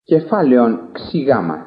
Κεφάλαιον ξηγάμα.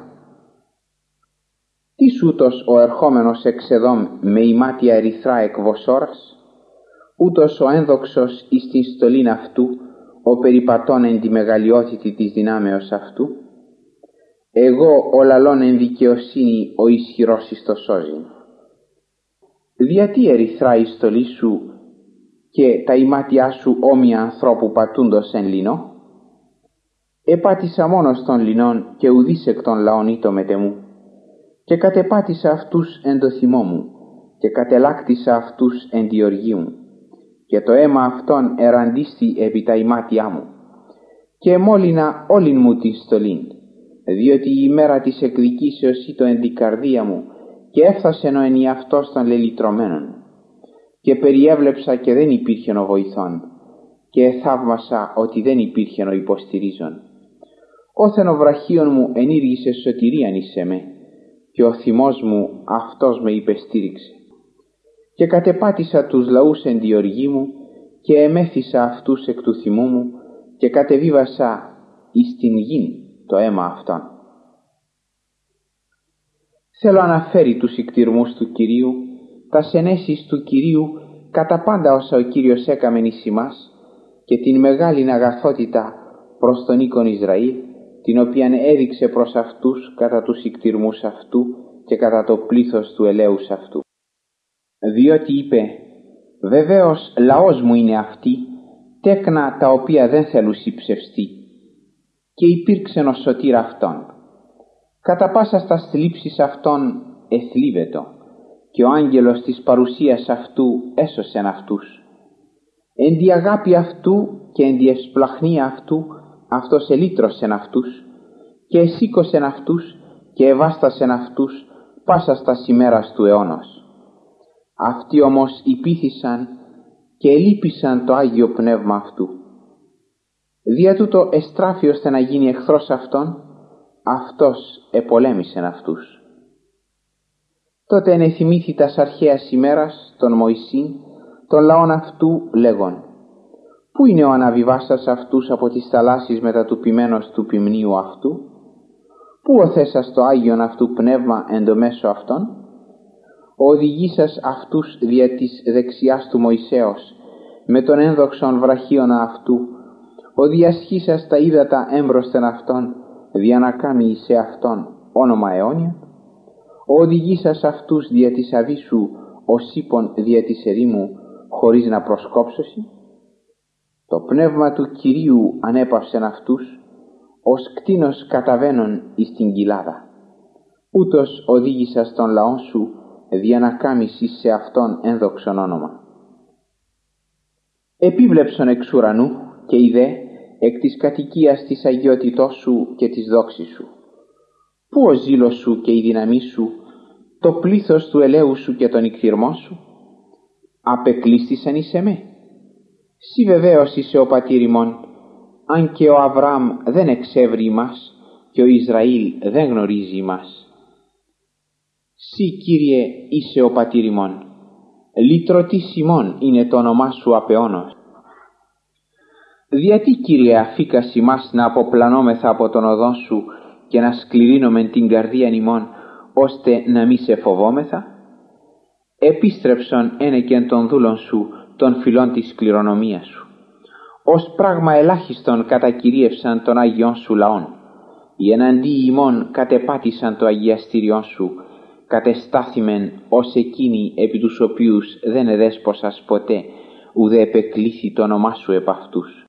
Τις ούτως ο ερχόμενος εξ Εδόμ με ημάτια ερυθρά εκ Βοσόρας, ούτως ο ένδοξος εις την στολήν αυτού, ο περιπατών εν τη μεγαλειότητη της δυνάμεως αυτού, εγώ ο λαλών εν δικαιοσύνη ο ισχυρός εις το σώζειν. Διατί ερυθρά η στολή σου και τα ημάτια σου όμοια ανθρώπου πατούντος εν λινό? Επάτησα μόνος των λινών και ουδείς εκ των λαών ήτο μετεμού, και κατεπάτησα αυτούς εν το θυμό μου, και κατελάκτησα αυτούς εν τη οργή μου, και το αίμα αυτών εραντίστη επί τα ημάτια μου, και εμόλυνα όλην μου την στολήν, διότι η ημέρα της εκδικήσεως ήτο εν την καρδία μου, και έφθασεν ο ενιαυτός των λελυτρωμένων, και περιέβλεψα και δεν υπήρχεν ο βοηθών, και θαύμασα ότι δεν υπήρχεν ο υποστηρίζων. Όθεν ο βραχίων μου ενήργησε σωτηρίαν εις εμέ, και ο θυμός μου αυτός με υπεστήριξε. Και κατεπάτησα τους λαούς εν τη οργή μου, και εμέθησα αυτούς εκ του θυμού μου, και κατεβίβασα εις την γην το αίμα αυτών. Θέλω αναφέρει τους ικτυρμούς του Κυρίου, τα ενέσεις του Κυρίου, κατά πάντα όσα ο Κύριος έκαμεν εις ημάς, και την μεγάλην αγαθότητα προς τον οίκον Ισραήλ, την οποίαν έδειξε προς αυτούς κατά τους ικτυρμούς αυτού και κατά το πλήθος του ελέους αυτού. Διότι είπε, βεβαίως λαός μου είναι αυτοί, τέκνα τα οποία δεν θέλουσι ψευστεί, και υπήρξεν ο σωτήρ αυτών. Κατά πάσα στα θλίψεις αυτών εθλίβετο, και ο άγγελος της παρουσίας αυτού έσωσεν αυτούς. Εν τη αγάπη αυτού και εν τη ευσπλαχνία αυτού, αυτός ελύτρωσεν αυτούς, και εσήκωσεν αυτούς, και εβάστασεν αυτούς πάσα στα ημέρας του αιώνος. Αυτοί όμως υπήθησαν και ελείπησαν το Άγιο Πνεύμα αυτού. Δια τούτο εστράφη ώστε να γίνει εχθρός αυτών, αυτός επολέμησεν αυτούς. Τότε ενεθυμήθη τας αρχαίας ημέρας των Μωυσήν, των λαών αυτού λέγον, πού είναι ο αναβιβάσας αυτούς από τις θαλάσσης μετατουπημένος του ποιμνίου αυτού? Πού οθέσας το Άγιον αυτού πνεύμα εν το μέσο αυτών? Ο οδηγήσας αυτούς δια της δεξιάς του Μωυσέως, με τον ένδοξον βραχίωνα αυτού, ο διασχίσας τα ύδατα έμπροσθεν αυτών, δια να κάμει σε αυτόν όνομα αιώνια. Ο οδηγήσας αυτούς δια της αβύσου, ως ύπον δια της ερήμου, χωρίς να προσκόψωση. Το πνεύμα του Κυρίου ανέπαυσεν αυτούς, ως κτήνος καταβαίνων εις την κοιλάδα. Ούτως οδήγησας τον λαόν σου, δια να κάμεις σε αυτόν ένδοξον όνομα. Επίβλεψον εξ ουρανού, και είδε εκ της κατοικίας της αγιότητός σου και της δόξης σου. Πού ο ζήλος σου και η δύναμή σου, το πλήθος του ελέου σου και τον ικτυρμό σου? Απεκλείστησαν εις εμέ. Συ βεβαίως είσαι ο πατήρ ημών, αν και ο Αβραάμ δεν εξεύρει ημάς και ο Ισραήλ δεν γνωρίζει ημάς. Συ, Κύριε, είσαι ο πατήρ ημών, λυτρωτής ημών είναι το όνομά σου απεώνος. Διατί, Κύριε, αφήκας ημάς να αποπλανόμεθα από τον οδόν σου και να σκληρύνομεν την καρδίαν ημών, ώστε να μη σε φοβόμεθα? Επίστρεψον ένεκεν των δούλων σου, των φυλών της κληρονομίας σου. Ως πράγμα ελάχιστον κατακυρίευσαν των Αγιών σου λαών. Οι εναντί ημών κατεπάτησαν το αγιαστήριόν σου, κατεστάθημεν ως εκείνοι επί τους οποίους δεν εδέσποσας ποτέ, ουδέ επεκλήθη το όνομά σου επ' αυτούς.